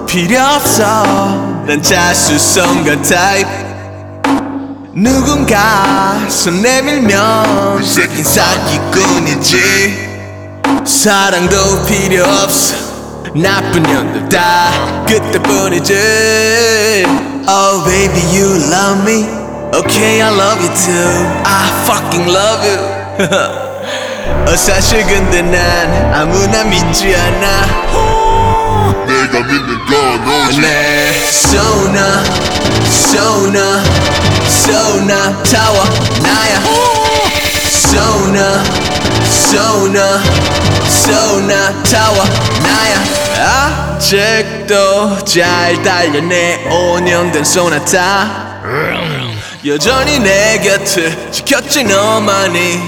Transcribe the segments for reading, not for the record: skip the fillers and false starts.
필요 없어. 난 자수성가 타입. 누군가 손 내밀면 새낀 사기꾼이지. 사랑도 필요 없어. 나쁜 년들 다 그때뿐이지. Oh baby you love me. Okay I love you too. I fucking love you. 사실 근데 난 아무나 믿지 않아. 내가 믿는 건 오직 내 소나 소나 소나 타워 나야. 소나 소나 소나 타워 나야. 아직도 잘 달려내 5년 된 소나타. 여전히 내 곁을 지켰지 너만이.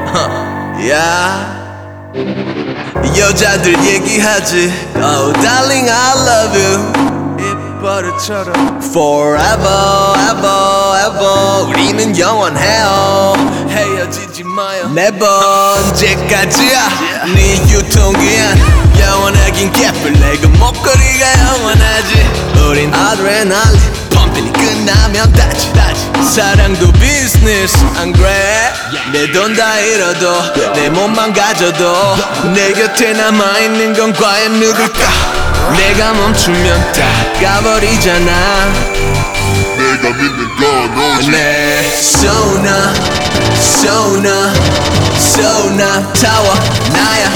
야 여자들 얘기하지. Oh darling I love you. 입버릇처럼 Forever ever ever 우리는 영원해요. 헤어지지 마요. Never. 언제까지야 네 유통기한. 영원하긴 개뿔 내가 목걸이가 영원하지. 우린 아드레날린 펌핑이 끝나면 다지. 사랑도 비즈니스 안 그래? 내 돈 다 잃어도 내 몸만 가져도 내 곁에 남아있는 건 과연 누굴까? 내가 멈추면 다 가버리잖아. 내가 믿는 건 오직 내 소나 소나 소나 타워 나야.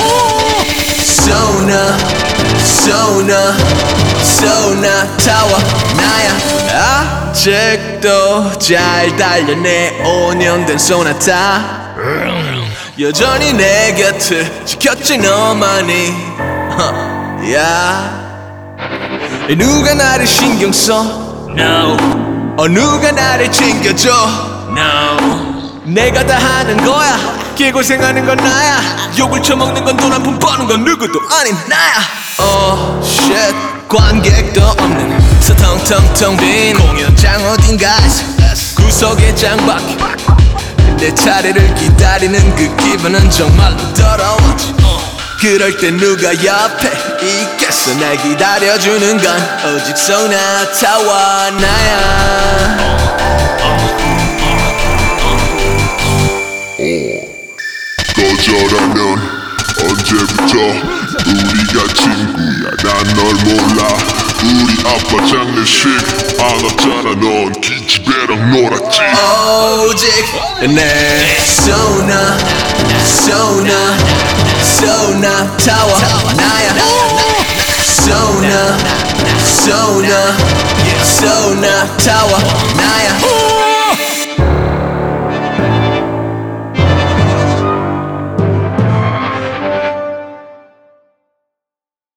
소나 소나 소나 타워 나야. 아직도 잘 달려내 5년 된 소나타. 여전히 내 곁을 지켰지 너만이. 야 누가 나를 신경 써? No. 누가 나를 챙겨줘? No. 내가 다 하는 거야. 개고생하는 건 나야. 욕을 처먹는 건 돈 한 푼 버는 건 누구도 아닌 나야. Oh shit. 관객도 없는 서텅텅텅 빈 공연장 어딘가에서 구석에 장박해 내 차례를 기다리는 그 기분은 정말로 더러웠지. 그럴 때 누가 옆에 있겠어. 날 기다려주는 건 오직 소나타와 나야. 거절하면 언제부터 우리가 친구야. 난 널 몰라. 우리 아빠 장례식 안 왔잖아. 넌 기집애랑 놀았지. 오직 내 소나 소나 소나 타워 나야. 소나 소나 소나 타워 나야.